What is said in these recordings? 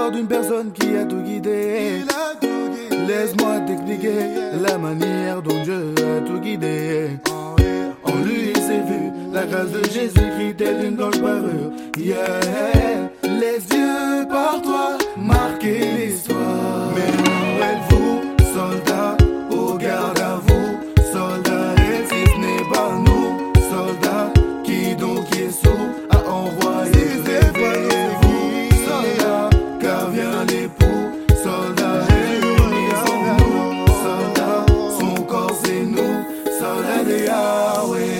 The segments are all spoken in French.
l'histoire d'une personne qui a tout guidé. Laisse-moi t'expliquer la manière dont Dieu a tout guidé. En lui il s'est vu la grâce de Jésus-Christ telle une blanche parure. Yeah. Les yeux par toi marquer l'histoire. Mais où êtes-vous, soldats, au garde à vous, soldats, et si ce n'est pas nous, soldats, qui donc Yeshua a envoyé. Réveillez-vous, soldats, car vient l'époux, soldats, réunissons-nous, soldats, son corps c'est nous, soldats de Yahweh.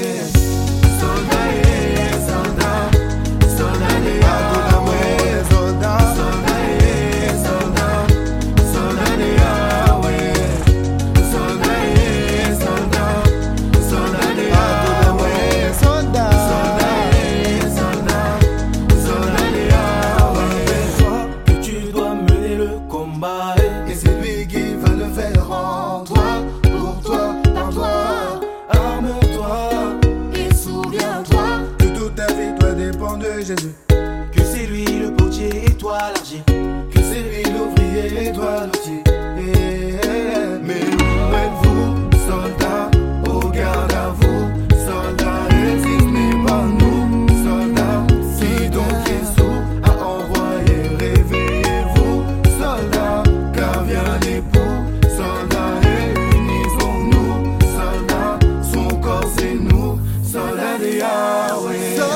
Jésus. Que c'est lui le potier et toi l'argile. Que c'est lui l'ouvrier et toi l'outil. Mais où êtes-vous, soldats, au garde à vous, soldats, et si ce n'est pas nous, soldats, si donc Yeshua a envoyé. Réveillez-vous, soldats, car vient l'époux, soldats, réunissons-nous, soldats, son corps c'est nous, soldats de Yahweh.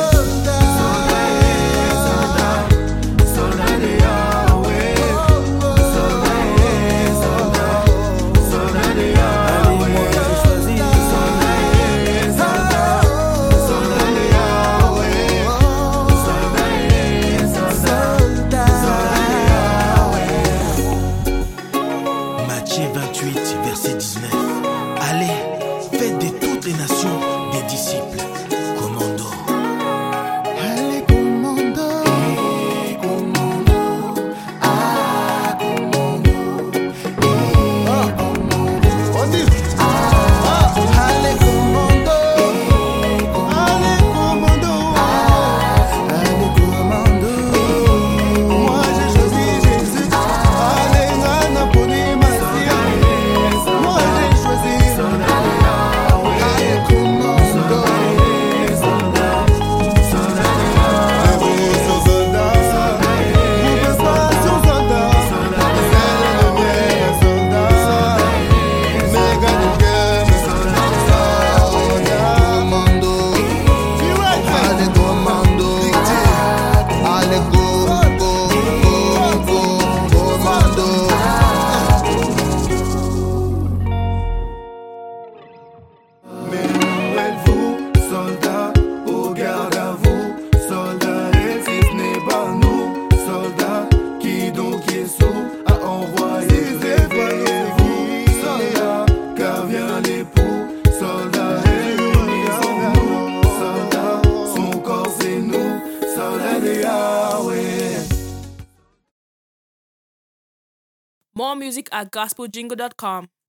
Matthieu 28, verset 19. Allez, faites de toutes les nations des disciples. Commando. Allez, commando. Commando. Ah, commando. Commando. On dit. Allez, commando. Allez, commando. Allez, commando. Moi j'ai choisi Jésus. Allez, Nana, pour les masses. Moi j'ai choisi. Allez, commando. More music at gospeljingle.com.